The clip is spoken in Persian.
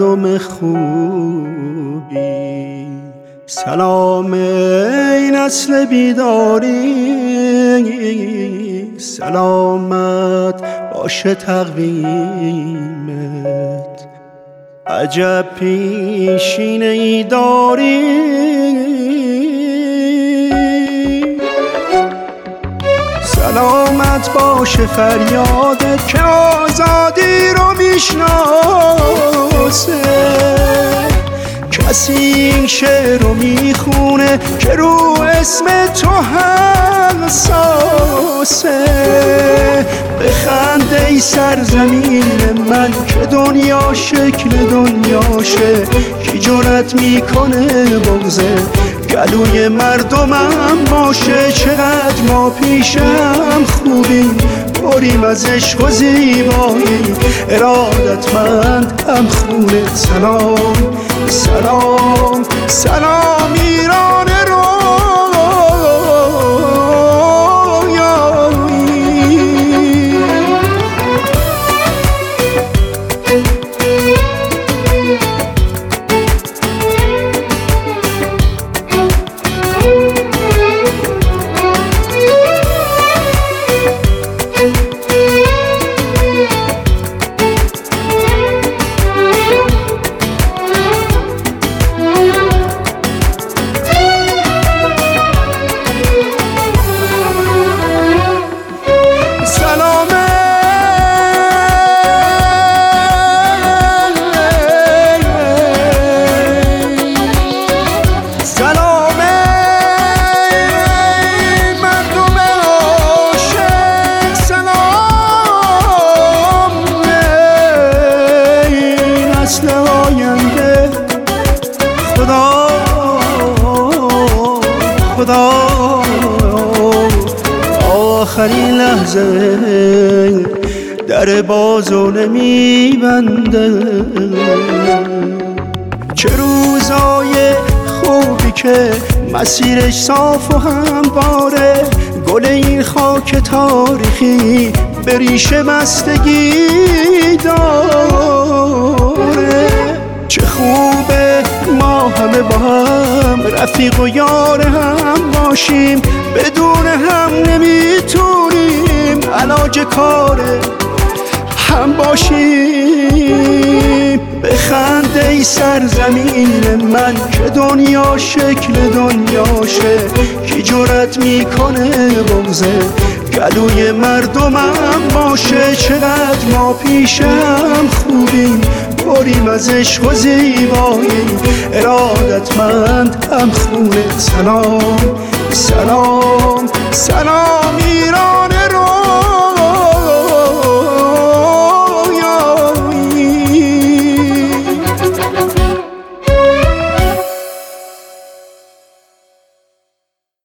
مردم خوبی. سلام ای نسل بیداری، سلامت باشه تقویمت، عجب پیشینه ای داری. سلامت باشه فریادت که آزادی رو میشناسه، کسی این شعر رو میخونه که رو اسم تو حساسه. بخند ای سرزمین من که دنیا شکل دنیاشه، کی جرأت میکنه بغضه گلوی مردمم باشه. چقدر ما پیشم خوبیم، بریم از عشق و زیبایی، ارادتمند هم خونه. سلام سلام سلام ایران خدا آخرین لحظه در بازو نمیبنده. چه روزای خوبی که مسیرش صاف و همواره، گل این خاک تاریخی به ریشه بستگی داره. چه خوبه ما همه با هم رفیق و یار هم باشیم، بدون هم نمیتونیم علاج کار هم باشیم. بخند ای سرزمین من که دنیا شکل دنیاشه، کی جرأت میکنه بغضه گلوی مردمم باشه. چقدر ما پیشم خوبیم، بریم از عشق و زیبایی، ارادتمند هم خونه. سلام سلام سلام ایران.